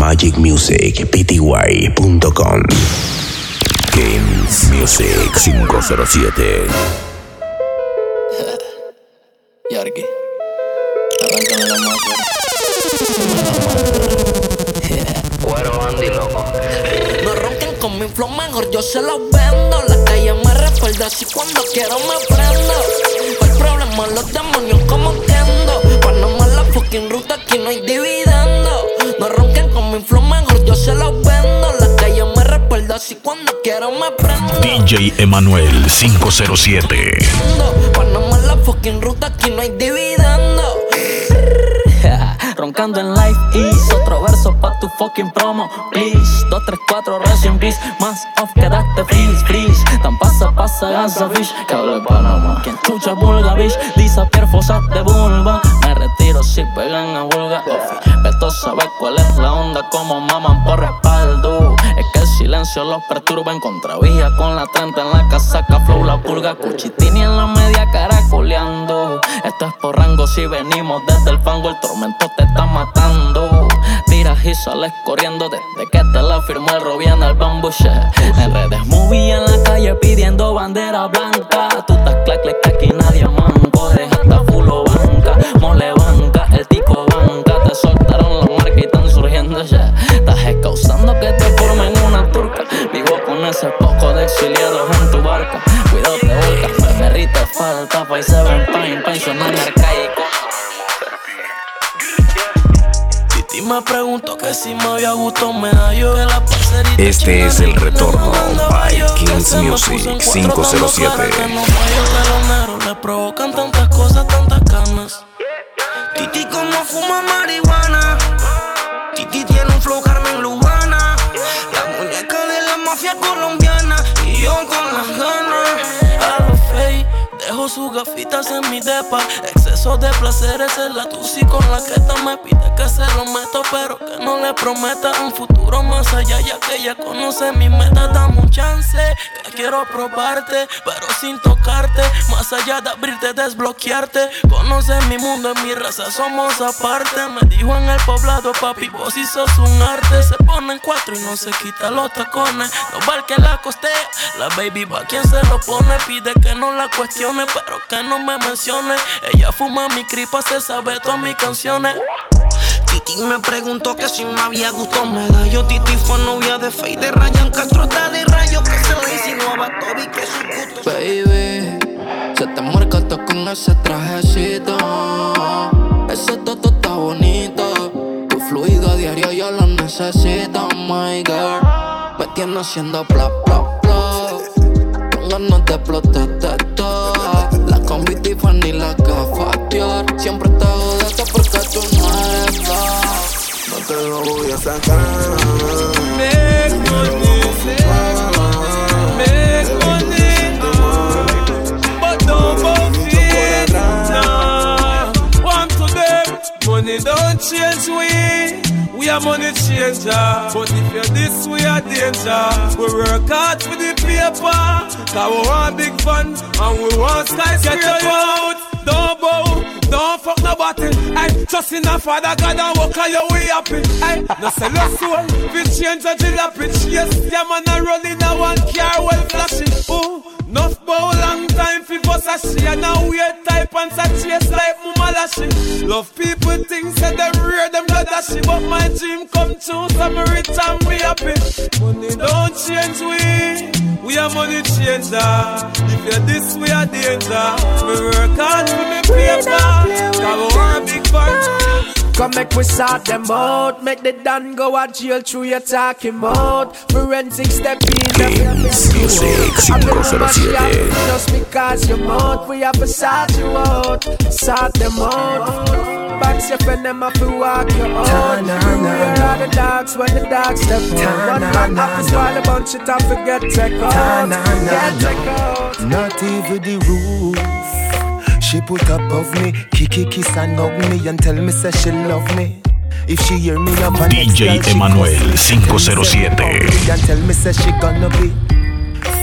magicmusicpty.com. Games Music 507. Yarki, arráncame la máscara. Cuero Andy, loco. No ronquen con mi flow, mejor yo se los vendo. La calle me recuerda así cuando quiero me prendo. El problema los demonios como Kendo. Panamá la fucking ruta, aquí no hay dividendo. No ronquen con mi flow, mejor yo se los vendo. La calle me recuerda así cuando quiero me prendo. DJ Emanuel 507. Panamá la fucking ruta, aquí no hay dividendo. Roncando en live is otro verso pa' tu fucking promo, please. 2, 3, 4, recién bis. Más off, quedaste freeze. Tan pasa, gansa fish. Que hable Panamá. Quien chucha vulga, bitch. Disappear, fosas de vulva. Me retiro si pegan a vulga. Beto sabe cuál es la onda, como maman por respaldo. Es que el silencio los perturba. En contravía con la 30 en la casaca. Flow la pulga, cuchitini en la media caracoleando. Esto es por rango si venimos desde el fango. El tormento te está matando. Tiras y sales corriendo desde que te la firmó el Robian al bambuche. En redes movie en la calle pidiendo bandera blanca. Tú estás clac, aquí nadie manco. Dejaste fulo banca, mole banca, el tico banca. Te soltaron la marca y están surgiendo ya. Estás causando que te formen una turca. Vivo con ese poco de exiliados en tu barca. Cuidado te volcas, Ferry te falta. Pa' y se ven pensionar arcaico. Y me pregunto que si me había gustado me da yo de la parcerita. Este es el retorno by Kings Music 507. Le provocan tantas cosas, tantas canas. Titi como fuma marihuana. Titi tiene un flow Carmen Lubana. La muñeca de la mafia colombiana. Y yo con las ganas. A lo fey. Dejo sus gafitas en mi depa. Exceso de placeres es la tusi con la que esta me pide que se lo meto, pero que no le prometa un futuro más allá, ya que ella conoce mi meta. Dame un chance, que quiero probarte, pero sin tocarte. Más allá de abrirte, desbloquearte. Conoce mi mundo, en mi raza somos aparte. Me dijo en el poblado, papi, vos sí sos un arte. Se ponen 4 y no se quita los tacones. No va el que la costea, la baby va quien se lo pone. Pide que no la cuestione, pero que no me mencione. Ella fuma mi cripa, se sabe todas mis canciones. Titi me preguntó que si me había gustado medallo. Titi fue novia de Faye, de Ryan Castro, está de rayo. Que se le insinuaba a Toby que su gusto. Baby, se te marcaste con ese trajecito. Ese toto está bonito. Tu fluido a diario yo lo necesito, my girl. Me tiene haciendo bla, bla, bla. Con ganas de explotarte toda. La combi Tiffany, la gafa Dior. Siempre te hago de esto porque tú no eres top. No te lo voy a sacar. Make money, but don't both it. Nah, one to them. Money don't change we are money changer. But if you're this, we are danger. We work hard for the paper, cause we want big fun and we want skyscraper. Get your out, don't bow, don't fuck nobody. I trust in a Father God and walk on your way happy. I no sell your soul, we change a jalopy. Yes, yeah man, I roll in a one car well flashing. Ooh, enough bow, long time for bust a shit. And now weird type and chase like mama lashy. Love people think say them rare, them blood ashy. But my dream come true, so me rich and me happy. Money don't change we are money changer. If you're this, we are danger. We work hard for me paper, cause we want big fun. Come make we sort them out. Make the done go a jail through your talking mouth. Forensic step in. Games Music 507. Just because you're out, we have to sort you out. Sort them out. Box your friend, them have to walk you out. Where are the dogs when the dogs step out? One man happens while a bunch of time forget check out. Get check out. Not even the roof. She put above me, kiss and hug me and tell me say she love me. If she hear me up an DJ Emanuel 507 and tell me say she gonna be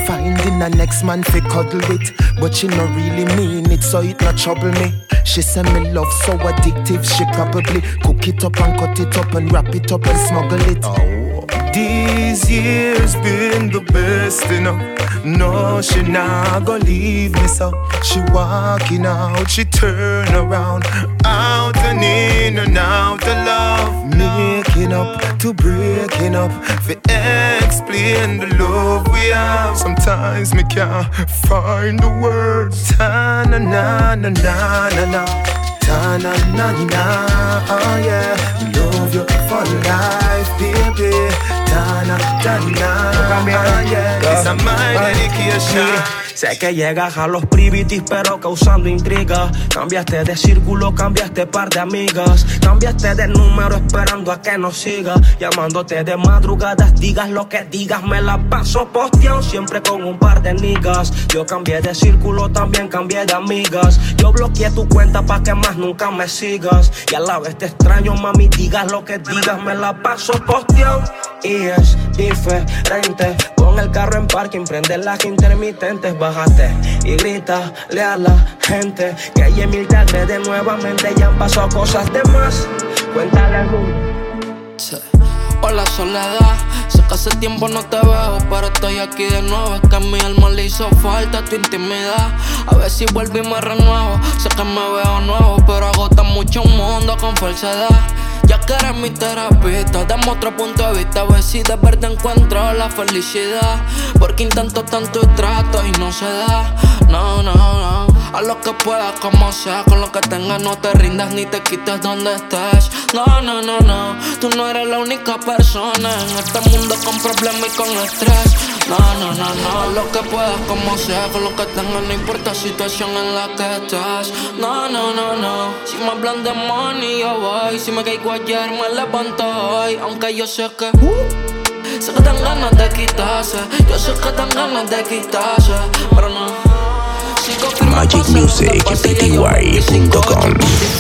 finding a next man fi cuddle with, but she no really mean it, so it not trouble me. She say me love so addictive, she probably cook it up and cut it up and wrap it up and smuggle it. Oh. These years been the best, you know. No, she not gonna leave me, so she walking out, she turn around, out and in and out of love, making up to breaking up, for explain the love we have. Sometimes me can't find the words. Ta na na na na na na, ta na na na, oh yeah. Love you for life, baby. Ta na na na, yeah. This is my dedication. Sé que llegas a los privities pero causando intriga. Cambiaste de círculo, cambiaste par de amigas. Cambiaste de número esperando a que nos siga. Llamándote de madrugadas, digas lo que digas. Me la paso posteando siempre con un par de niggas. Yo cambié de círculo, también cambié de amigas. Yo bloqueé tu cuenta pa' que más nunca me sigas. Y a la vez te extraño, mami, digas lo que digas. Me la paso posteando y es diferente. Pon el carro en parking, prende las intermitentes. Bájate y grítale a la gente que hay mil te agrede nuevamente. Ya han pasado cosas de más. Cuéntale algún. Hola soledad, sé que hace tiempo no te veo, pero estoy aquí de nuevo. Es que a mi alma le hizo falta tu intimidad. A ver si vuelvo y me renuevo. Sé que me veo nuevo, pero agota mucho un mundo con falsedad. Ya que eres mi terapista, dame otro punto de vista. A ver si de verdad encuentro la felicidad. Porque intento tanto y trato y no se da. No, no, no. A lo que puedas, como sea. Con lo que tengas no te rindas ni te quites donde estés. No, no, no, no. Tú no eres la única persona en este mundo con problemas y con estrés. No, no, no, no. A lo que puedas, como sea. Con lo que tengas no importa situación en la que estés. No, no, no, no. Si me hablan de money yo voy. Si me caigo ayer me levanto hoy. Aunque yo sé que sé que dan ganas de quitarse. Yo sé que dan ganas de quitarse. Pero no. MagicMusicPty.com.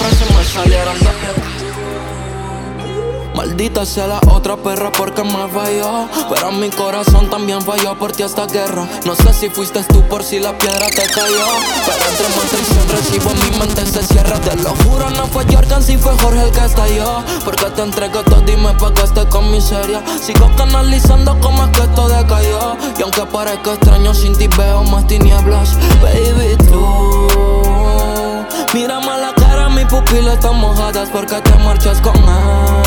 Maldita sea la otra perra porque me falló. Pero mi corazón también falló por ti esta guerra. No sé si fuiste tú por si la piedra te cayó. Pero entre más traición recibo mi mente se cierra. Te lo juro no fue Jordan si fue Jorge el que estalló. Porque te entrego todo y me pagaste con miseria. Sigo canalizando como es que esto decayó. Y aunque parezca extraño sin ti veo más tinieblas. Baby tú, mírame a la cara, mis pupilas están mojadas porque te marchas con él.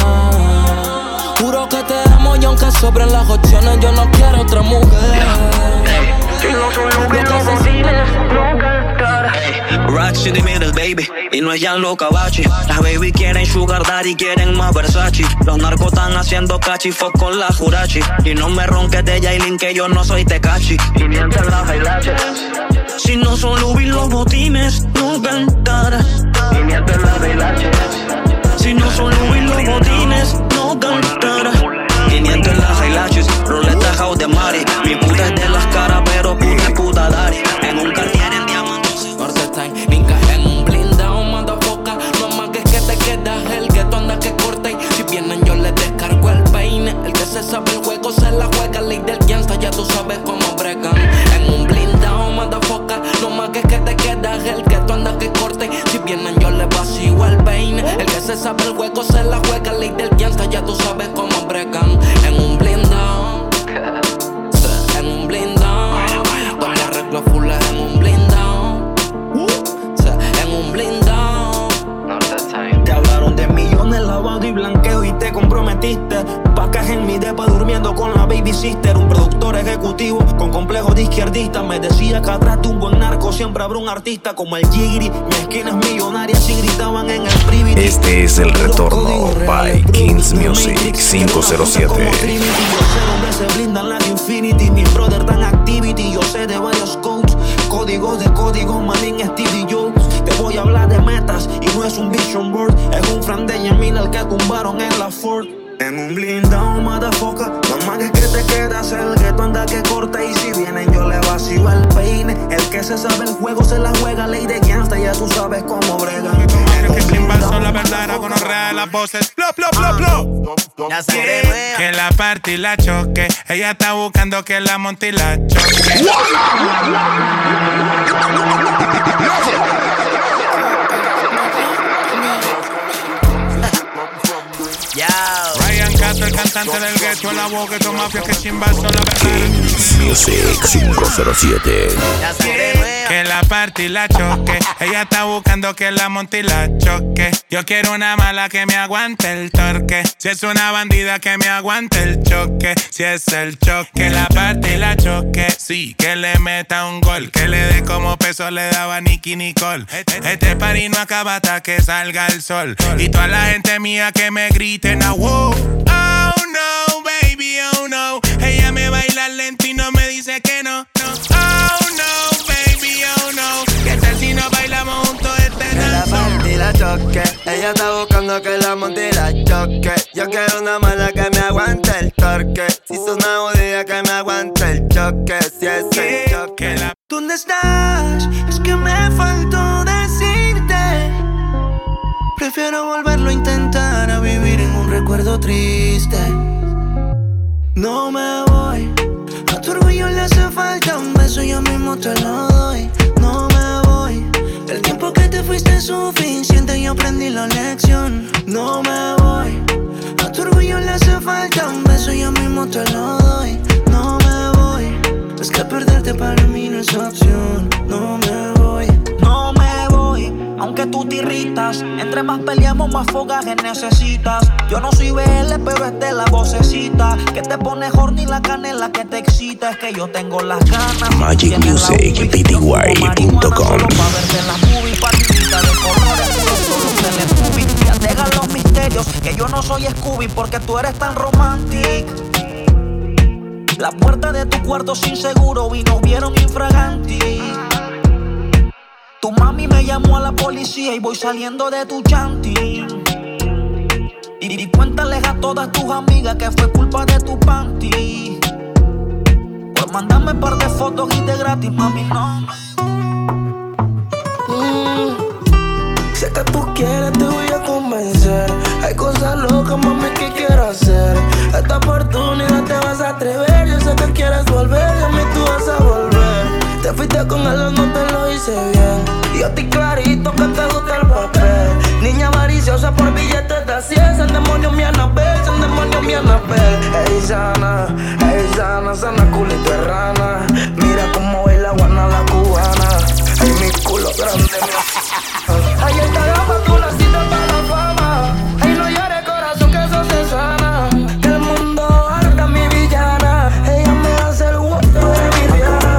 Juro que te amo y aunque sobren las opciones yo no quiero otra mujer. Si no soy lo que necesitas, no cantar. Rocks in the middle, baby, y no es ya loca bachi. Las baby quieren sugar daddy, quieren más Versace. Los narcos están haciendo cachifuck con la jurachi. Y no me ronques de Yailin que yo no soy Tecachi. Y mientras las highlights. Si no son Louis los botines, no cantar. Y mientras las highlights. Si no son Louis los botines, no cantar. 500 en las highlights, roleta house de Mari. Mi puta es de las caras, pero puta Dari. En un Cartier en diamantes. Norte Time, Inca en un blindado, motherfucker. No más que te quedas el que tú andas que corta. Y si vienen yo les descargo el peine. El que se sabe el juego se la juega. Ley del gangsta, ya tú sabes cómo bregan. En un blindado, motherfucker. No más que te quedas el que tú andas que corta. Si vienen yo les vacío el peine. El que se sabe el juego se la juega. Ley del gangsta, ya tú sabes cómo bregan. En un blindado, en un blindado. Donde arreglo full en un blindado, en un blindado. Te hablaron de millones, lavado y blanqueo y te comprometiste. Pacas en mi depa durmiendo con la baby sister. Un productor ejecutivo con complejo de izquierdista. Me decía que atrás de un buen narco siempre habrá un artista como el Jigri. Mi esquina es millonaria si gritaban en el privity. Este es el retorno by Kings Music 507. Yo sé dónde se blindan las Infinity. Mis brothers dan activity. Yo sé de varios codes. Códigos de códigos, Malin, Stevie Jobs. Te voy a hablar de metas y no es un vision board. Es un friend de Yamil el que tumbaron en la Ford. En un blindado, motherfucker. Mamá, que te quedas, el gueto anda que corta. Y si vienen, yo le vacío el peine. El que se sabe el juego se la juega. Ley de gangsta, ya tú sabes cómo brega. Que sin son la verdadera gonorrea de las voces. Plop, plop, plop, plop. Ya se que la parte y la choque. Ella está buscando que la monte y la choque. Ryan Castro, el cantante del gueto, la boca, que mafia que chimba son la verdadera. Music 507. Que la parte y la choque. Ella está buscando que la monte y la choque. Yo quiero una mala que me aguante el torque. Si es una bandida que me aguante el choque. Si es el choque, la parte y la choque. Sí, que le meta un gol. Que le dé como peso le daba Nicky Nicole. Este party no acaba hasta que salga el sol. Y toda la gente mía que me grite now, wow. Oh no, baby, oh no. Ella me baila lento y no me dice que no, no. Oh no, baby, oh no. ¿Qué tal si nos bailamos juntos este danzón? La monte y la choque. Ella está buscando que la monte y la choque. Yo quiero una mala que me aguante el torque. Si es una bodega que me aguante el choque. Si es el choque. ¿Dónde estás? Es que me faltó decirte. Prefiero volverlo a intentar a vivir en un recuerdo triste. No me voy. A tu orgullo le hace falta un beso, yo mismo te lo doy. No me voy. El tiempo que te fuiste es suficiente, yo aprendí la lección. No me voy. A tu orgullo le hace falta un beso, yo mismo te lo doy. No me voy. Es que perderte para mí no es opción. No me voy. No me voy. Aunque tú te irritas, entre más peleamos, más fogaje necesitas. Yo no soy BL, pero es de la vocecita que te pone horny, la canela que te excita. Es que yo tengo las ganas. MagicMusicPty.com. Ya dejan los misterios, que yo no soy Scooby porque tú eres tan romantic. La puerta de tu cuarto sin seguro y nos vieron infraganti. Tu mami me llamó a la policía y voy saliendo de tu chanty. Y cuéntales a todas tus amigas que fue culpa de tu panty. Pues mándame un par de fotos y de gratis, mami, no. Sé que tú quieres, te voy a convencer. Hay cosas locas, mami, que quiero hacer. Esta oportunidad te vas a atrever. Yo sé que quieres volver y a mí tú vas a volver. Te fuiste con él, no te lo hice bien. Y yo estoy clarito que te gusta el papel. Niña avariciosa por billetes de 100. San demonio mi Anabel, San demonio mi Anabel. Ey, sana, sana culito de rana. Mira cómo baila guana la cubana. Ay, mi culo grande, ay, esta gama tú naciste para la fama. Ay, no llores corazón que eso se sana. Que el mundo harta mi villana. Ella me hace el gusto de mi Rihanna.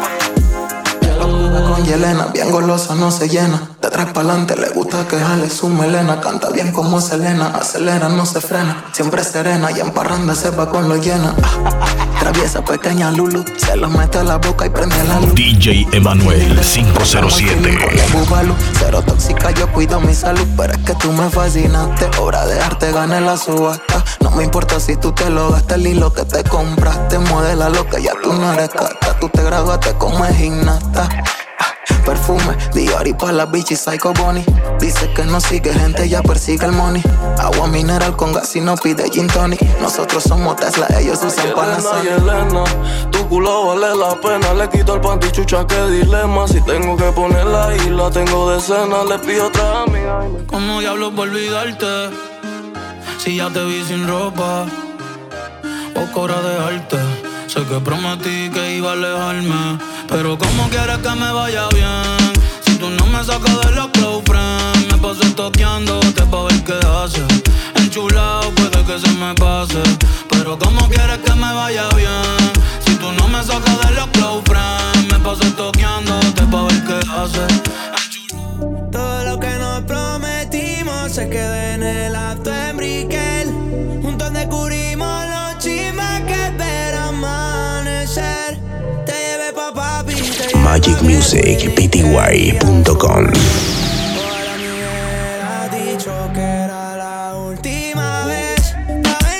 Con Yelena, bien golosa, no se llena. De atrás pa'lante le gusta que jale su melena. Canta bien como Selena, acelera, no se frena. Siempre serena y en parranda se va con lo llena. Traviesa pequeña Lulu, se lo mete a la boca y prende la luz. DJ Emanuel 507. Cero tóxica, yo cuido mi salud. Pero es que tú me fascinaste, obra de arte, gané la subasta. No me importa si tú te lo gastas, el hilo que te compraste. Modela lo que ya tú no eres cata. Tú te graduaste como gimnasta. Perfume, Dior y pa' la bitch y Psycho Bonnie. Dice que no sigue gente, ya persigue el money. Agua mineral con gas y no pide gin tonic. Nosotros somos Tesla, ellos usan Panasonic. Yelena, tu culo vale la pena. Le quito el panty, chucha, qué dilema. Si tengo que ponerla ahí, la tengo de cena. Le pido otra amiga. ¿Cómo diablos por olvidarte? Si ya te vi sin ropa, poco hora de arte. Sé que prometí que iba a alejarme, pero ¿cómo quieres que me vaya bien? Si tú no me sacas de los close friends. Me paso toqueándote pa' ver qué haces. Enchulado puede que se me pase, pero ¿cómo quieres que me vaya bien? Si tú no me sacas de los close friends. Me paso toqueándote pa' ver qué haces. Todo lo que nos prometimos se quedó en el acto en Brickell. Juntos descubrimos los chismes que esperan amanecer. Te llevé pa' papi, te llevé MagicMusicPty.com. Ahora me hubieras dicho que era la última vez.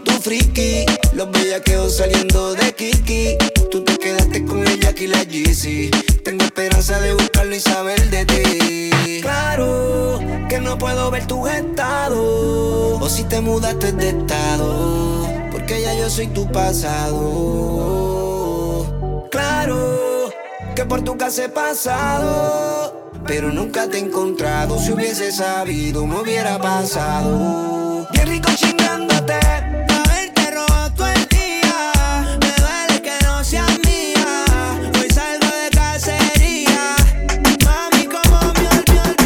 tu friki. Los bellaqueos saliendo de Kiki. Tú te quedaste con el Jack y la Yeezy. Tengo esperanza de buscarlo y saber de ti. Claro que no puedo ver tus estados, o si te mudaste de estado, porque ya yo soy tu pasado. Claro que por tu casa he pasado, pero nunca te he encontrado. Si hubiese sabido me hubiera pasado. Bien rico chingándote, haberte robado todo el día. Me duele que no seas mía. Hoy salgo de cacería. Mami, como miel.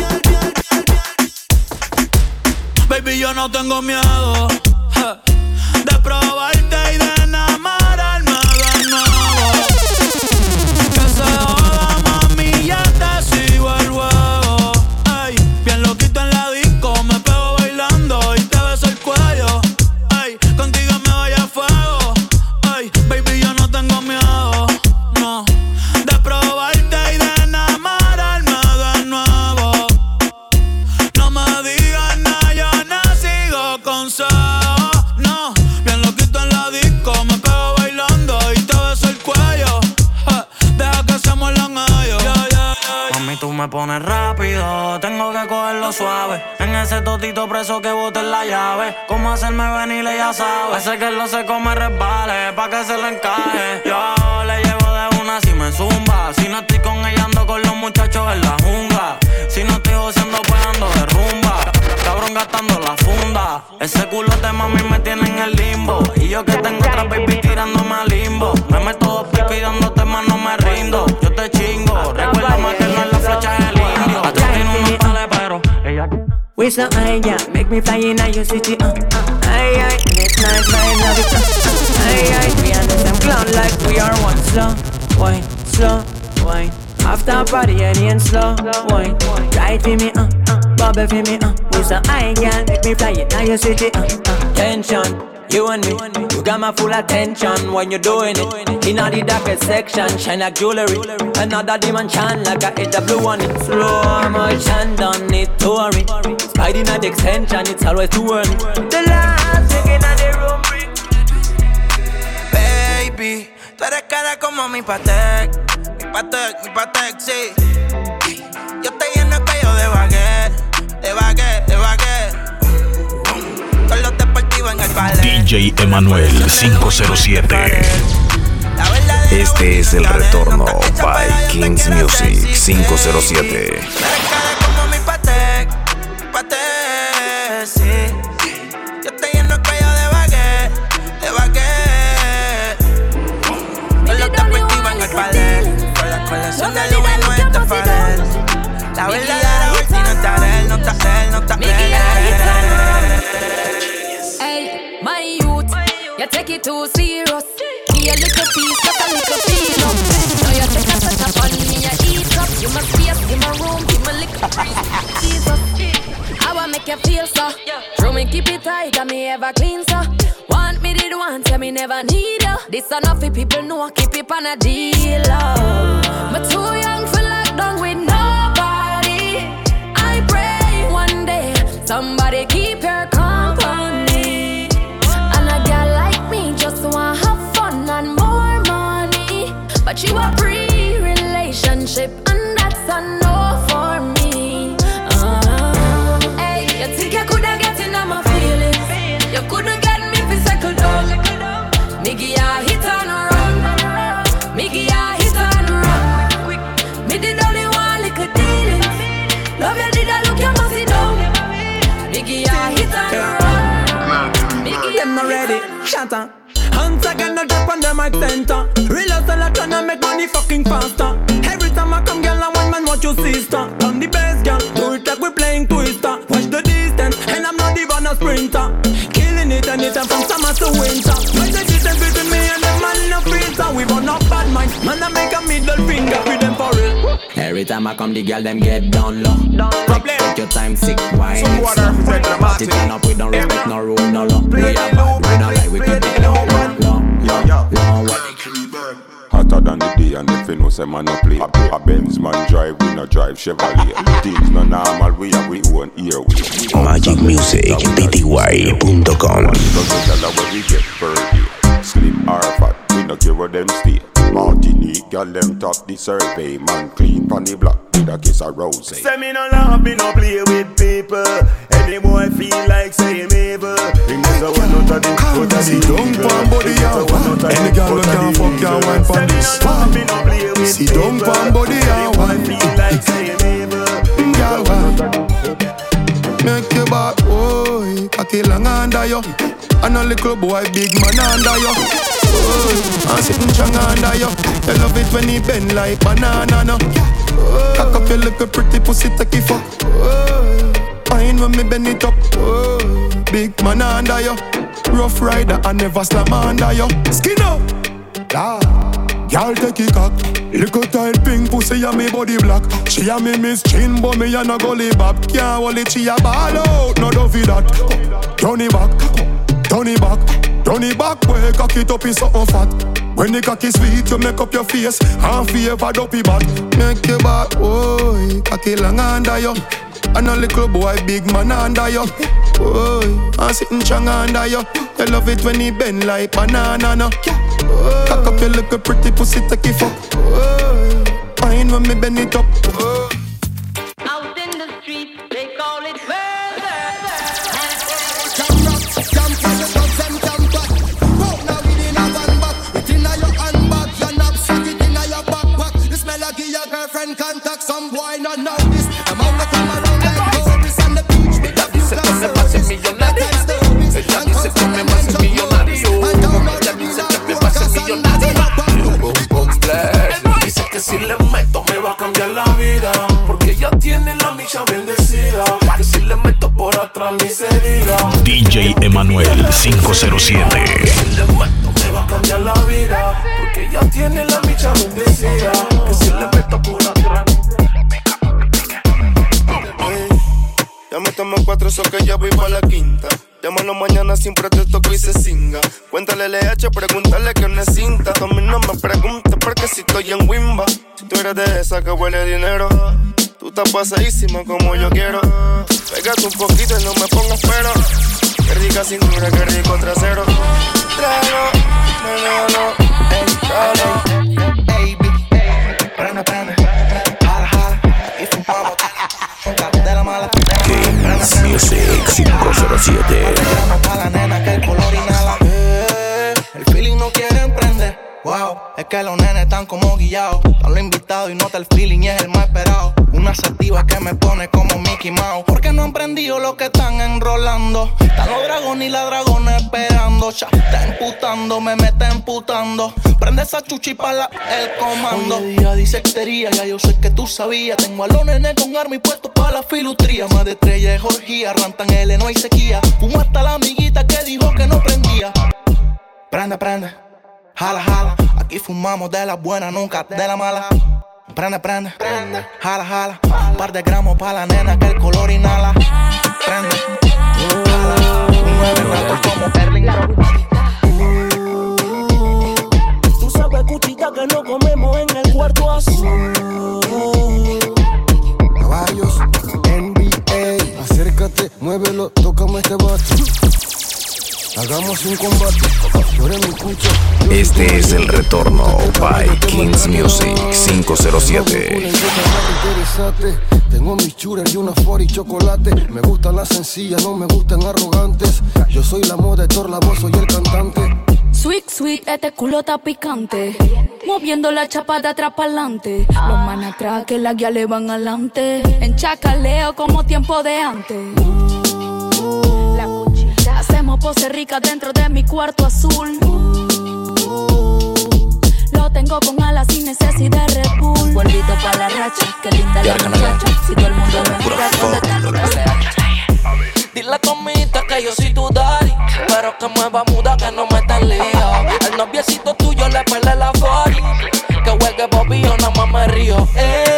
Baby, yo no tengo miedo de probarte y de enamorarme de nuevo. Que se joda, mami, ya te sigo el juego. Ey, bien loquito en la disco, me pego bailando y te beso el cuello. Ey, contigo me voy a fuego. Ey, baby, yo no tengo miedo, no, de probarte y de enamorarme de nuevo. No me digas nada, yo no sigo consejos. No, bien loquito en la disco, me pego bailando y te beso el cuello. Deja que se muerdan ellos. Mami, tú me pones rápido, tengo que cogerlo suave. En ese totito preso que bote la llave. Cómo hacerme venir, ella sabe. Hace que lo seco me resbale, pa' que se le encaje. Yo le llevo de una si me zumba. Si no estoy con ella, ando con los muchachos en la jungla. Si no estoy goceando, pues ando de rumba. Cabrón gastando la funda. Ese culo de mami me tiene en el limbo. Y yo que tengo otra baby tirándome al limbo. Me meto dos picos y dándote más no me rindo. Yo te chingo, recuérdame que no es la flecha del indio. A ti tiene unos tales pero ella... We so high, yeah, make me fly in your city, Aye, aye, next night, vibe, love it, Aye, aye, we on the same cloud like we are one. Slow wine. After party, and slow wine. Ride for me, bubble for me, We so high, yeah, make me fly in your city, Tension, you and me, you got my full attention when you're doing it. In the darkest section, shine like jewelry. Another demon shine like I hit the blue on it. Slow motion, done it, touring. Spidey not the extension, it's always too early. The last thing in the room, baby, tú eres cara como mi Patek, sí. Yo te lleno el cuello de baguette. Con los deportivos en el ballet. DJ Emanuel 507. Este es el retorno by Kings Music 507. Como mi Patek, sí. Yo te lleno el cuello de baguette. Con los deportivos en el ballet. Con la colección de Louis no está Fadel. La verdadera Ortiz no está él. Hey, my youth, you take it too serious. Be a little piece, just a little feel up. Now you take a touch upon me, you eat up. Give my space, give my room, give my liquor. Jesus, I wanna make you feel so. True me keep it tight, and me ever clean so. Want me did want, tell me never need you. This enough for people know, keep it on a deal. But too young for lockdown with nobody. I pray one day somebody keep your company. And a girl like me just wanna have fun and more money. But you a pre-relationship and that's a no for me. Hey, you think you coulda get in on my feelings? You couldn't get me physical down. Me give ya hit and run. Me give ya hit and run. Me did only one little dealings. Love you did I look you must sit down. Me give ya hit and run. Me give them not ready, shatter. Hands again, no drop on the mic center. Real hustle, I tryna make money fucking faster. Every time I come, girl, I want man watch your sister. On the bass, girl, do it like we playing Twister. Watch the distance, and I'm not even a sprinter. Killing it anytime from summer to winter. When they sit and between me and them man no filter. We burn up bad mind, man I make a middle finger with them for real. Every time I come, the girl them get down low. Take your time, sick wine. Some water, Party turn up, we don't respect no rule, no law. We are bad, we don't like, we keep it low. hotter than the day, and if you know say man no play. A Benz man drive, we no drive Chevrolet. Things no normal, we have we own earway. Magic Music, pty.com. Slim or fat, we no care where them stay. Martinique, girl them top the survey. Man clean pon the block with a kiss of rose. Say me no laugh, me no play with people. Any boy feel like say him evil. Him is a one out of the foot of the don't pan body out. Any girl we can fuck can wine pon this. See don't pan body out. Feel like say him evil. Girl make your back, boy. Cocky long under you. And a little boy, big man under you. I'm sitting strong under you. You love it when he bend like banana, no. Cock up your little pretty pussy, take it fuck. Fine when me bend it up. Big man under you. Rough rider, I never slam under you. Skin up. Y'all take it cock. Little tight pink pussy and me body black. She a me miss chin, but me a no gully bop. Can't hold it, she a ball out. No do for that. Turn it back. Turn it back, boy, cock it up in something fat. When the cock is sweet, you make up your face and favor dopey back. Make your back, boy, cocky long under you. And a little boy, big man under you. Boy, I'm sitting strong under you. You love it when he bend like banana, no. Cock up your little pretty pussy, take it fuck. Fine when me bend it up. Out in the street, they call it murder. Girlfriend contact some boy not know this. I'm on the come around like Boris on the beach with the view glass service. Ella dice que me va a ser millonario. Ella dice que me va a ser millonario. Dice que si le meto me va a cambiar la vida, porque ella tiene la micha bendecida. Que si le meto por atrás ni se diga. DJ Emanuel 507. Si le meto me va a cambiar la vida, porque ella tiene la micha bendecida. Que si le meto por atrás. Ya me tomo 4, so que ya voy pa' la quinta. Llámalo mañana, siempre te toco y se singa. Cuéntale LH, pregúntale que no es cinta. A mí no me preguntes porque si estoy en Wimba. Si tú eres de esa que huele dinero, tú estás pasadísima como yo quiero. Pégate un poquito y no me pongas pero. Qué rica cintura, qué rico trasero. Trago, veneno, entralo. Baby, prende, prende, jala, jala. Y fumamos, de la mala. Kings Music 507. Pa' la nena que el color inhala. El feeling no quiere emprender. Wow, es que los nenes están como guillados. Están los invitados y nota el feeling y es el más esperado. Una sativa que me pone como Mickey Mouse. Porque no han prendido lo que están enrolando. Están los dragones y la dragona esperando. Ya está imputando, me mete imputando. Prende esa chuchi para el comando. Hoy día dice extería, ya yo sé que tú sabías. Tengo a los nenes con arma y puesto para la filutría. Más de estrella de Jorgía, rantan L, no hay sequía. Fumo hasta la amiguita que dijo que no prendía. Prende, prende, jala, jala. Aquí fumamos de la buena, nunca de la mala. Prende, prende, prende, jala, jala. Un par de gramos pa' la nena que el color inhala. Prende, jala. Un 9 rato como Erling. Tú sabes, cuchita, que no comemos en el cuarto azul. Caballos, NBA. Acércate, muévelo, tócame este bate. Hagamos un combate. Este es el retorno by Kings Music 507. Tengo mis churras y una for y chocolate. Me gustan las sencillas, no me gustan arrogantes. Yo soy la moda, Héctor Lavoe, soy el cantante. Sweet, sweet, este culo está picante. Moviendo la chapa de atrás pa'lante. Los man atrás que la guía le van adelante. En chacaleo como tiempo de antes. Hacemos pose rica dentro de mi cuarto azul. Lo tengo con alas sin necesidad de Red Bull. Vuelvito pa' la racha, qué linda la muchacha. Si todo el mundo me mira, ¿dónde está tu muchacha? Dile a tu amita que yo soy tu daddy, pero que mueva muda que no me tan lío. El noviecito tuyo le pele la body. Que juegue Bobby yo nada más me río.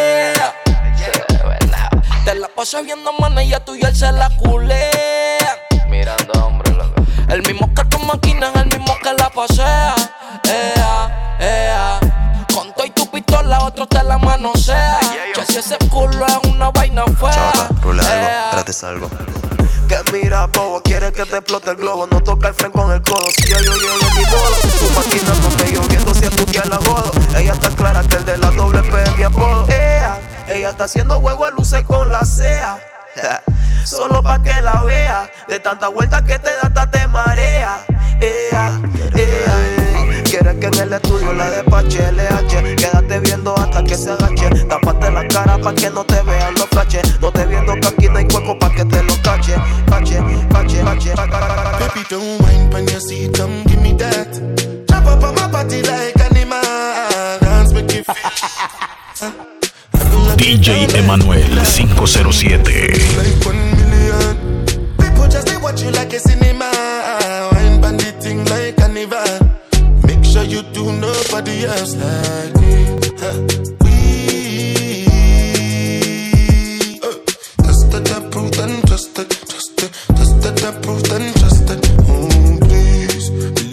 Te la paso viendo manes y a tu y él se la culea. Mirando hombre, loco. El mismo que tu máquina es el mismo que la pasea. te la manosea. Que si ese culo es una vaina fea. Chava, rule algo, trates algo. Que mira, bobo, quiere que te explote el globo. No toca el fren con el codo. Si yo llego en mi modo, tu máquina no me lloviendo si es tú quien la jodo. Ella está clara que el de la doble P es mi apodo. Ella está haciendo huevo de luces con la CEA. Solo pa' que la vea. De tanta vuelta que te da hasta te marea. Quiere que en el estudio la despache LH. Quédate viendo hasta que se agache. Tápate la cara pa' que no te vean los flashes. No te viendo que aquí no hay hueco pa' que te lo cache. Cache. Baby, don't whine when you see, come give me that. Jump up on my body like animal. Dance, make you feel. DJ Emanuel 507. Like 1 million. People just they watch you like a cinema. Wine bandit thing like carnival. Make sure you do nobody else like me. Tested, approved and trusted. Tested, approved and trusted. Oh, please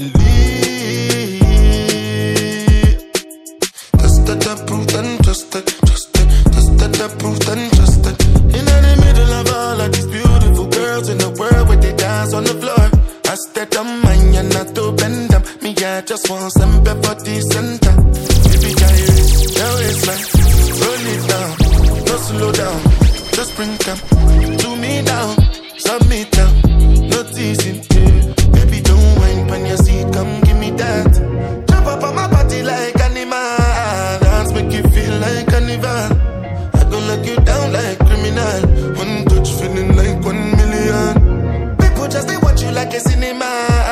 believe. Tested, approved and trusted. Tested, approved and trusted. In the middle of all of these beautiful girls in the world where they dance on the floor. I stayed on mine and not to bend them. Me, I just want some pepper decent. Baby, Kyrie, your waistline. Roll it down, no slow down. Just bring them to me down. Submit down, no teasing. Baby, don't whine when you see, come give me that. Jump up on my body like animal. Dance make you feel like carnival. I gon' lock you down like criminal. One touch feeling like 1 million. People just they watch you like a cinema.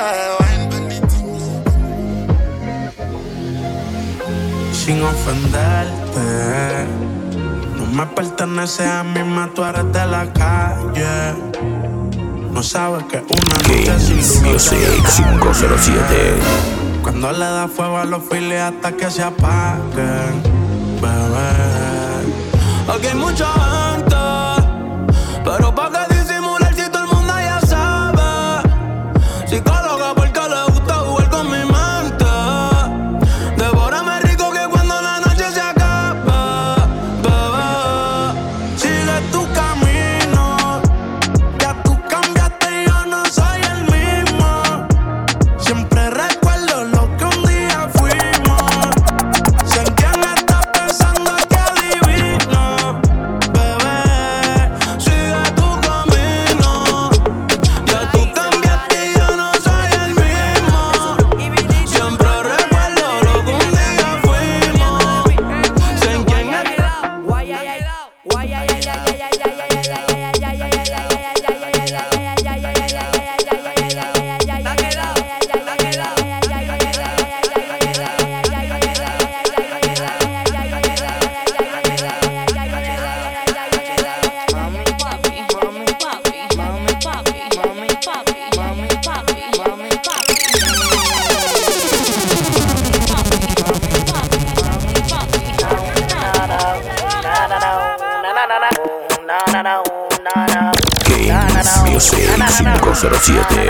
Sin ofenderte, no me pertenece a mí, más tú eres de la calle. No sabes que una noche sin Music 507. Cuando le da fuego a los files hasta que se apaguen, bebé. Aquí hay mucha gente, pero pa' que disimular si todo el mundo ya sabe. Psicóloga porque le gusta jugar con mi mente. Devórame rico que cuando la noche se acabe, bebé. Sigue tu camino, ya tú cambiaste y yo no soy el mismo. Siempre recuerdo lo que un día fuimos. Sé en quién estás pensando, que adivino, bebé. Sigue tu camino, ya tú cambiaste y yo no soy el mismo. Siempre recuerdo lo que un día fuimos. Sé en quién Music 507.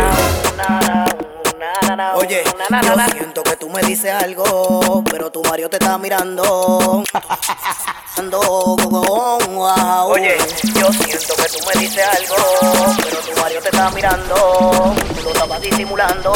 Oye, yo siento que tú me dices algo, pero tu Mario te está mirando. Oye, yo siento que tú me dices algo, pero tu Mario te está mirando. Tú lo estabas disimulando.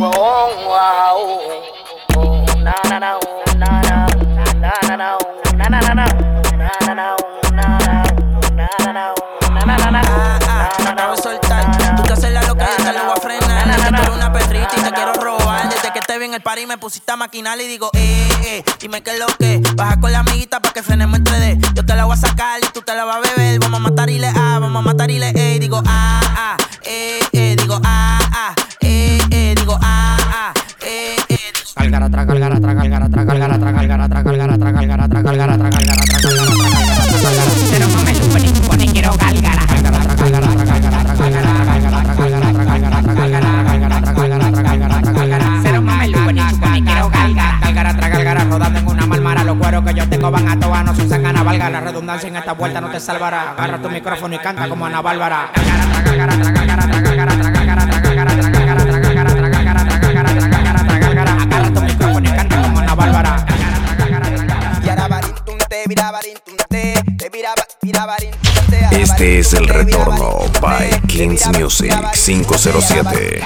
Acabo de soltar, tú te haces la loca, yo te lo voy a frenar. Que tú eres una perrita y te quiero robar. Desde que te vi en el party me pusiste a maquinar y digo, dime qué es lo que. Baja con la amiguita pa' que frenemos entre D. Yo te la voy a sacar y tú te la vas a beber. Vamos a matar y le vamos a matar y le digo, digo, digo, Pero mame super y pone quiero galgara. Pero mame lupa ni chupone quiero galgara. Galgara, rodando en una marmara. Los cueros que yo tengo van a todas, no se usan Ana Valga. La redundancia en esta vuelta no te salvará. Agarra tu micrófono y canta como Ana Bárbara. Agarra tu micrófono y canta como Ana Bárbara. Y ahora varito una Este es el retorno by Kings Music 507.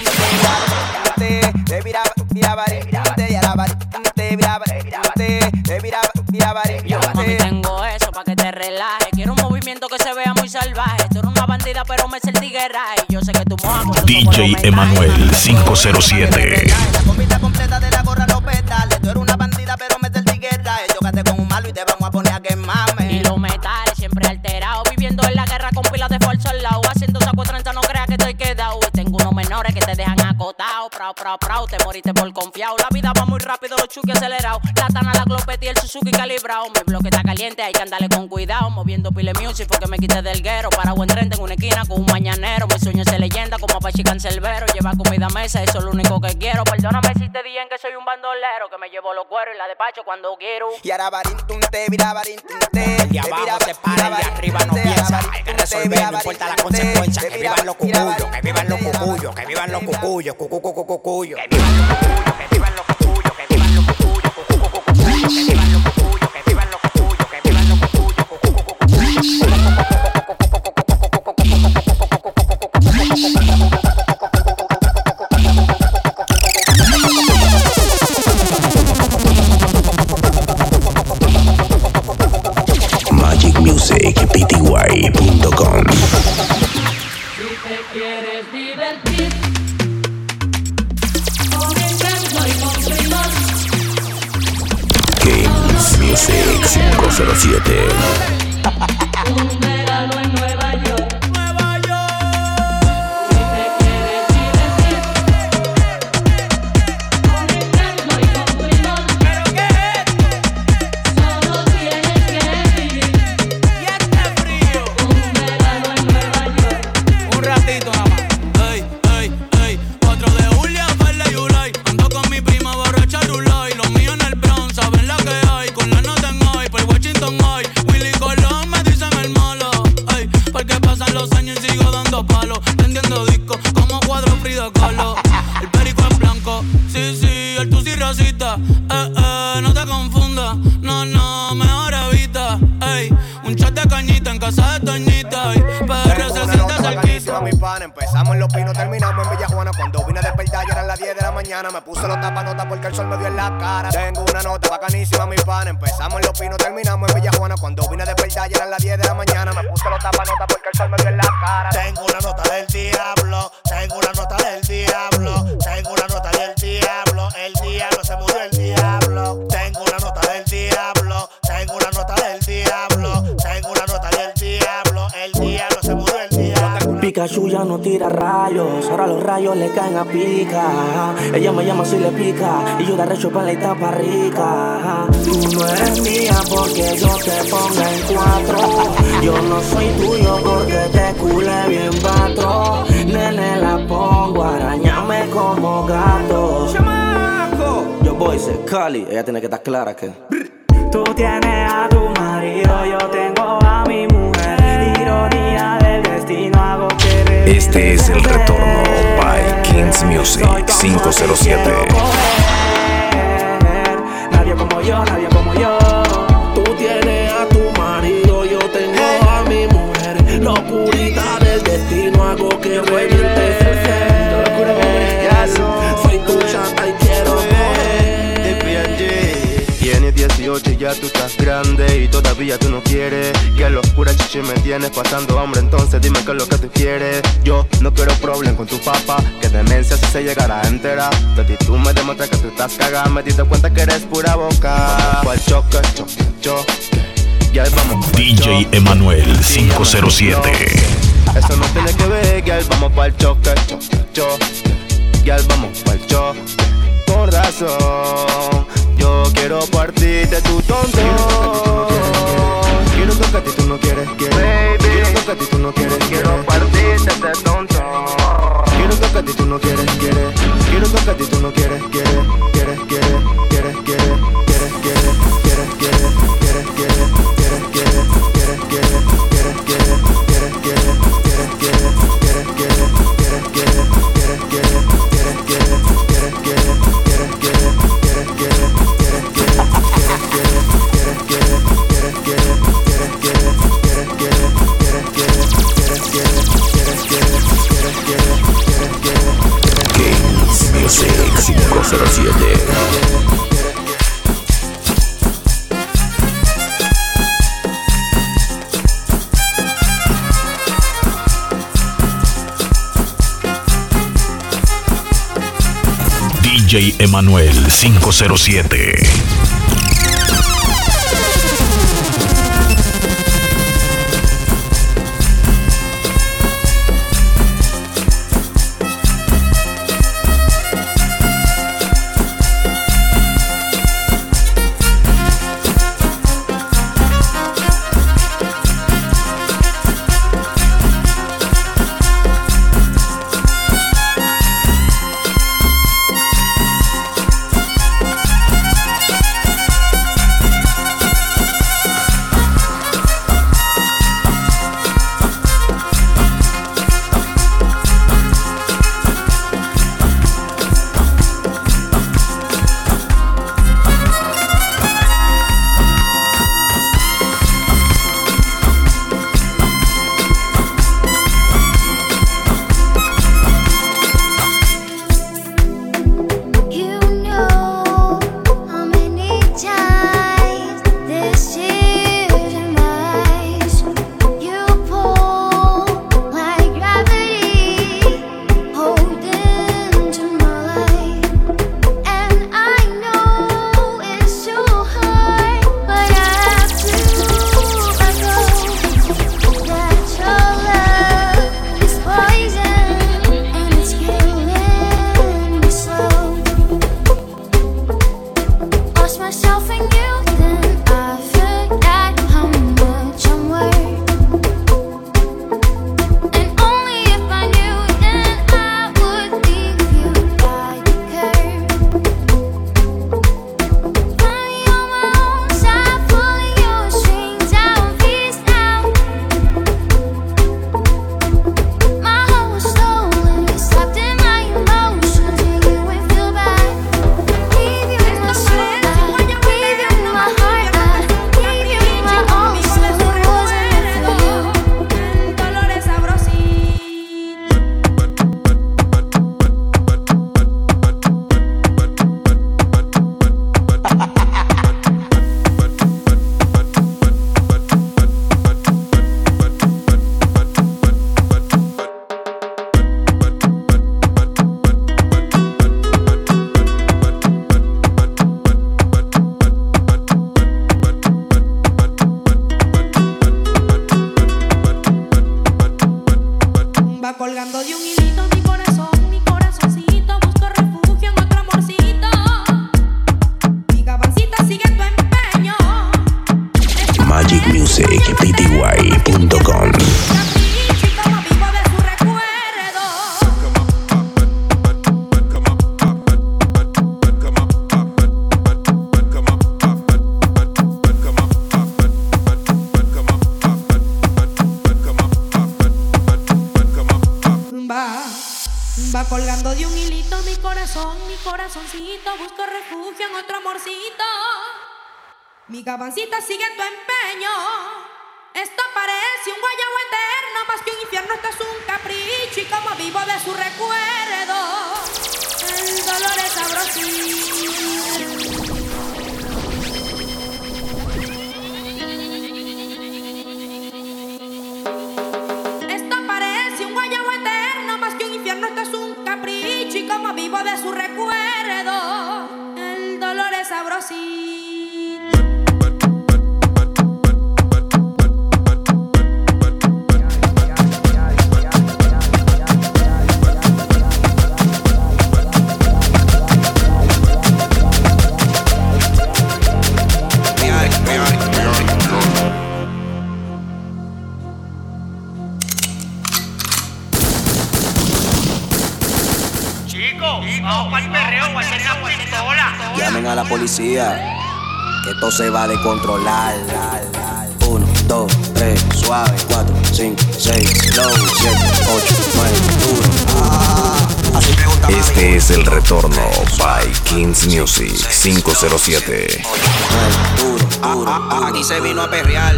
Yo mami tengo eso pa' que te relajes. Quiero un movimiento que se vea muy salvaje. Tú eres una bandida pero me sentí guerraje. Yo sé que tú mojas DJ Emanuel 507. La comida completa de la gorra los petales. Tú eres una bandida pero me sentí guerraje. Chócate con un malo y te vamos a poner a quemarme. Y los metales siempre alterados. Viviendo en la guerra con pilas de fuerza al lado. Haciendo saco 30 no creas que estoy quedado. Y tengo unos menores que te dejan acotado. Prau, te moriste por confiado. La vida va muy rápido, los chuki acelerados. La Tana, la Glopet y el Suzuki calibrado. Mi bloque está caliente, hay que andarle con cuidado. Moviendo pile music porque me quité del guero. Para buen tren tengo una esquina con un mañanero. Mi sueño es ser leyenda como Apache Cancelbero. Llevar comida a mesa, eso es lo único que quiero. Perdóname si te dije que soy un bandolero. Que me llevo los cueros y la despacho cuando quiero. Y ahora barintunte, vira barintunte. El de abajo se para, el de arriba no piensa. Hay que resolver, no importa la consecuencia. Que vivan los cucuyos, que vivan los cucuyos, que vivan los cucuyos, cucuyos. Que vivan los cucuyos, que vivan los cucuyos, que vivan los cucuyos, que vivan los cucuyos, que vivan los cucuyos, que vivan los magicmusicpty.com. Si te quieres divertir con encanto y con primor, Kings Music 507. un verano en Nueva York. Si te quieres divertir con encanto y con primor, ¿pero qué es esto? solo tienes que vivir. Y este frío. Un verano en Nueva York. Un ratito nada más. Ey, ey, ey, 4 de julio, Farley y Ulay. Ando con mi prima borracha Rulay. Los míos en el Bronx, saben la que hay. Con la nota en hoy, por Washington hoy. Willy Colón me dicen el malo. Ey, porque pasan los años y sigo dando palos. Vendiendo discos como cuadro Frida Kahlo. El perico es blanco, sí, el tusi racista. No te confundas, no, mejor evita. Ey, un chat de cañita en casa de Toñita. PR se siente cerquita. Mi pana, empezamos en Los Pinos, terminamos en Villa Juana. Cuando vine a despertar ya eran las 10 de la mañana. Me puse los tapanotas porque el sol me dio en la cara. Tengo una nota bacanísima, mi pana. Empezamos en Los Pinos, terminamos en Villa Juana. Cuando vine a despertar ya eran las 10 de la mañana. Me puse los tapanotas porque el sol me dio en la cara. Tengo una nota del diablo, tengo una nota del diablo, tengo una nota del diablo. El diablo se murió, el diablo. Tengo una nota del diablo, tengo una nota del diablo, tengo una nota del diablo. El diablo se murió, el diablo. Pikachu ya no tira rayos, ahora los rayos le caen a pica. Ella me llama si le pica y yo de arrecho para la etapa rica. Tú no eres mía porque yo te ponga en 4. Yo no soy tuyo porque te culé bien vato. Nene la pongo, arañame como gato. ¡Chamaco! Yo voy a ser Cali, ella tiene que estar clara que tú tienes a tu marido, yo tengo a mi mujer. Ironía del destino, hago que regrese. Este es el retorno by Kings Music 507. Nadie como yo, nadie como yo. Tú tienes a tu marido, yo tengo a mi mujer. Locurita del destino, hago que revientes el centro. Soy tu chata y quiero Tienes 18 y ya tú estás grande y todavía tú no quieres. Que locura chichi me tienes pasando hambre, entonces dime qué es lo que tú quieres. Yo no quiero problem con tu papá, que demencia si se llegara a enterar. De ti tú me demuestras que tú estás cagada, me diste cuenta que eres pura boca. Vamos pa'l choque, ya vamos pa'l DJ Emanuel 507. Eso no tiene que ver, girl, vamos pa'l choque, ya vamos pa'l choque. Con razón, yo quiero partirte tu tonto. Quiero tocar a ti, tú no quieres, baby. Quiero tocar a ti, tú no quieres, quiero partirte este tonto. Quiero tocar a ti, tú no quieres, quiero tocar a ti, tú no quieres, DJ Emanuel 507. magicmusicpty.com. Va colgando de un hilito mi corazoncito, busco refugio en otro amorcito. Mi gabancita sigue tu empeño. Esto parece un guayabo eterno, más que un infierno, esto es un capricho. Y como vivo de su recuerdo, el dolor es sabrosísimo. Y como vivo de su recuerdo, el dolor es sabrosísimo. Llamen a la policía, que esto se va a descontrolar. 1, 2, 3, suave, 4, 5, 6, low, 7, 8, 9, duro. Este es el retorno by Kings Music 507. Aquí se vino a perrear,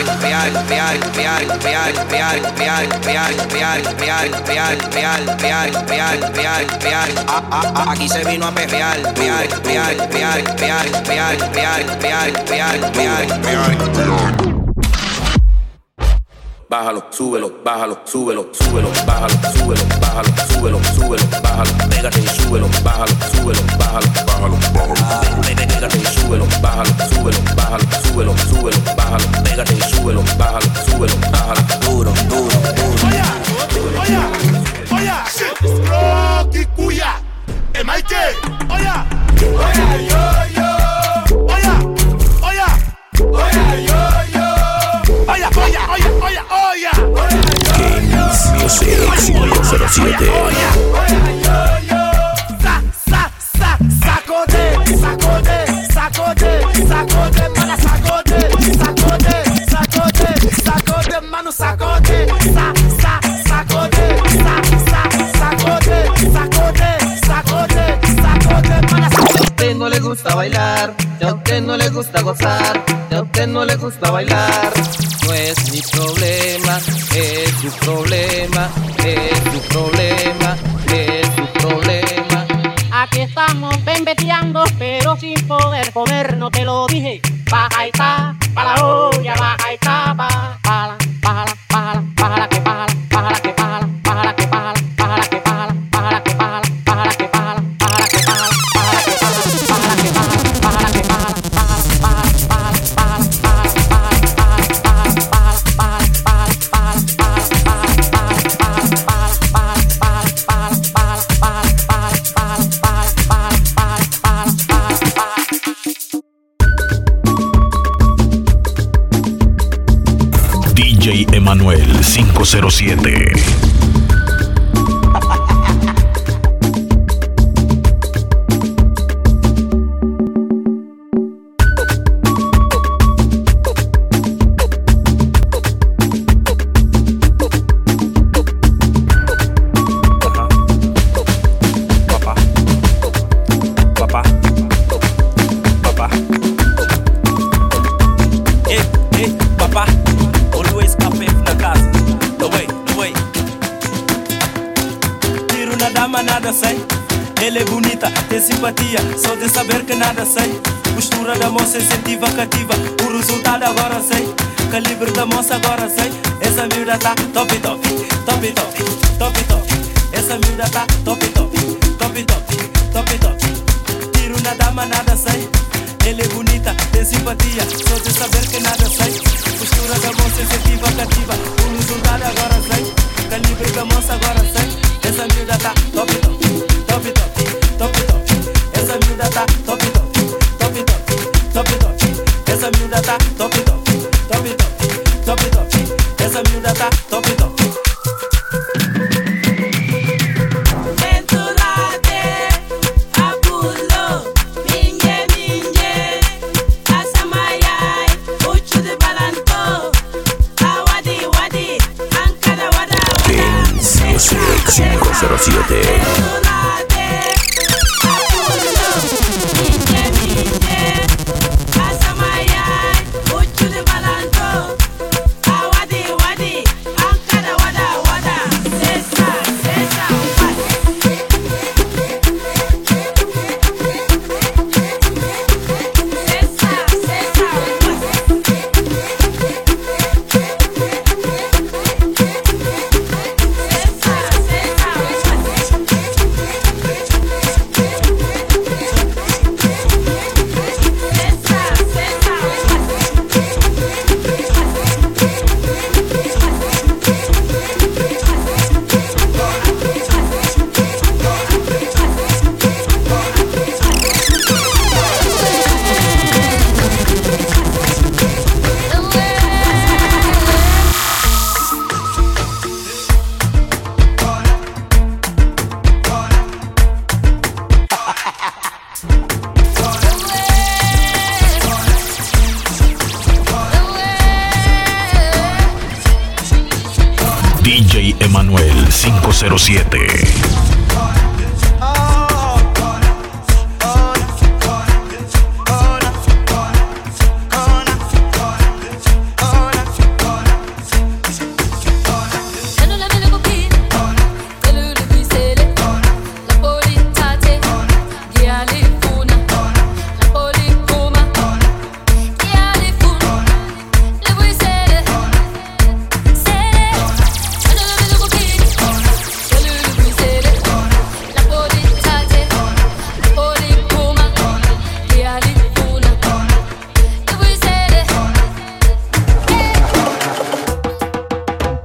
aquí se vino a perrear, bájalo, súbelo, bájalo, súbelo, súbelo, bájalo, súbelo, bájalo, súbelo, súbelo, bájalo, pégate y súbelo, bájalo, súbelo, bájalo, bájalo, bájalo, pégate y súbelo, bájalo, súbelo, bájalo, súbelo, súbelo, bájalo, pégate y súbelo, bájalo, súbelo, bájalo, duro, duro, duro. Oya, Rocky Cuya, el Mike, oya, yo, oya, Kings Music 507. Sacote, mala sacote, mano, sacote, mala. A usted no le gusta bailar, si a usted no le gusta gozar, si a usted no le gusta bailar, no es mi problema, es su problema, es su problema, es su problema. Aquí estamos bembeteando, pero sin poder comer, no te lo dije. Baja y ta, pa' la olla, baja y ta, bájala, bájala, bájala, bájala, que bájala, bájala, que bájala, bájala, que bájala, bájala, que bájala, bájala, que bájala, bájala, que bájala, bájala, que bájala, bájala, que bájala, bájala, que DJ Emanuel 507. Só de saber que nada sei. Postura da moça incentiva, cativa. O resultado agora sei. Calibre da moça agora sei. Essa miúda tá top, top, top, top, top, top. Essa miúda tá top, top, top, top, top, top. Tiro na dama, nada sei. Ela é bonita, tem simpatia. Só de saber que nada sei. Postura da moça incentiva, cativa. O resultado agora sei. Calibre da moça agora sei. Essa miúda tá top, top, top, top, top, top. Essa miúda tá top, top, top, top, top, top. Essa miúda tá top, top, top, top, top, top. Essa miúda tá top, top. Music 507. DJ Emanuel 507. Say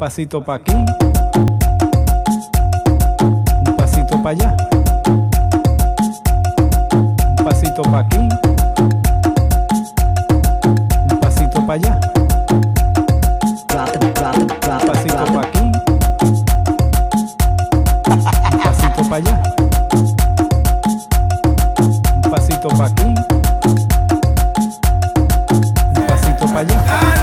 pasito pa' aquí, un pasito pa' allá, un pasito pa' aquí, un pasito pa' allá, un pasito pa' aquí, un pasito pa' allá, un pasito pa' aquí, un pasito pa' allá.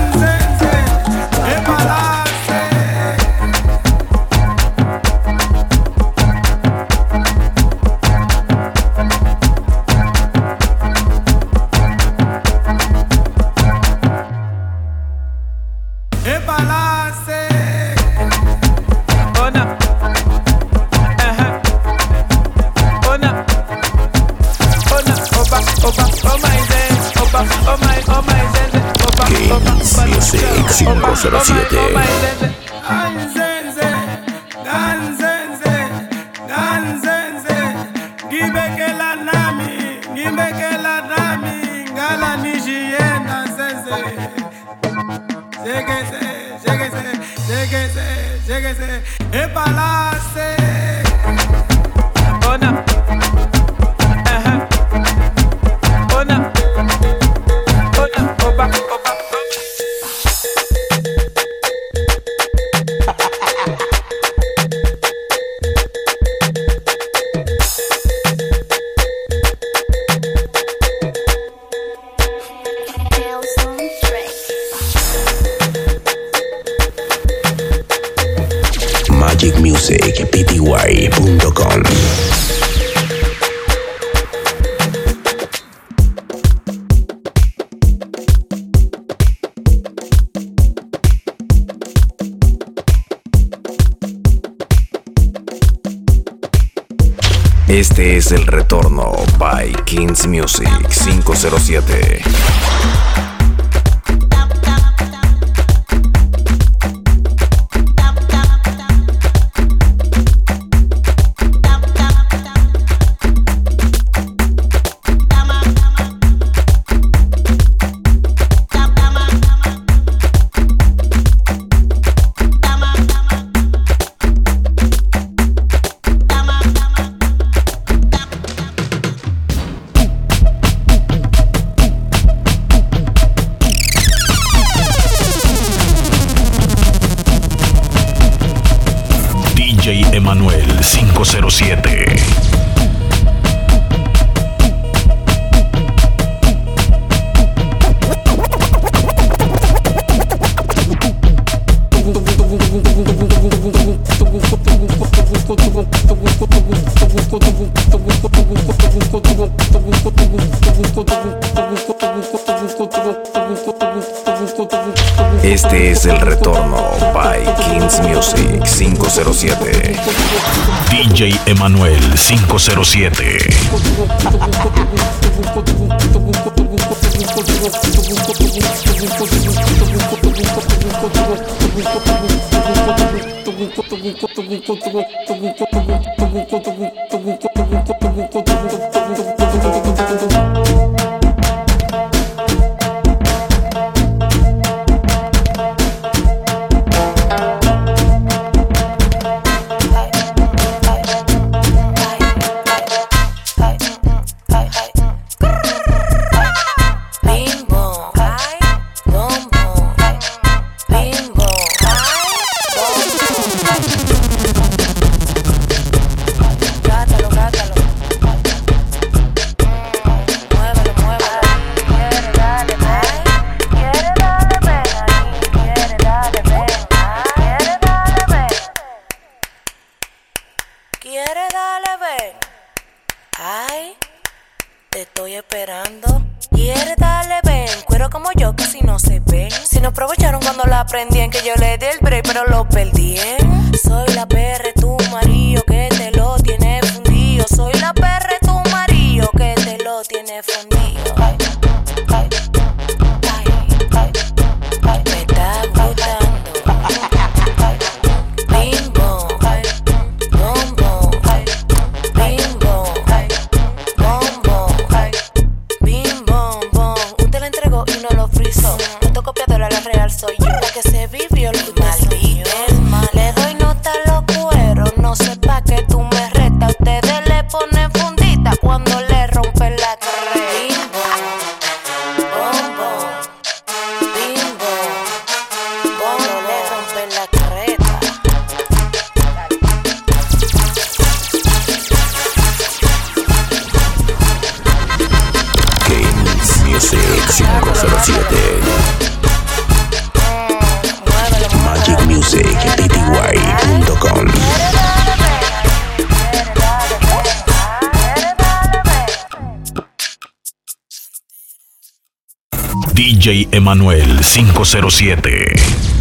magicmusicpty.com. Este es el retorno by Kings Music 507. Emanuel 507. Este es el retorno by Kings Music 507. DJ Emanuel 507. ¿Quieres darle ven? Ay, te estoy esperando. ¿Quieres darle ven? Cuero como yo, casi no se ven. Si no aprovecharon cuando la aprendí, en que yo le di el break, pero lo perdí. Soy la perra, tu marido, que te lo tiene fundido. Soy la perra, tu marido, que te lo tiene fundido. Ay, ay, ay, ay, ay, me está gustando. Soy yo la que se vivió el maldito. Cuando le rompen la carreta. Kings Music 507. MagicMusicPty.com. DJ Emanuel 507.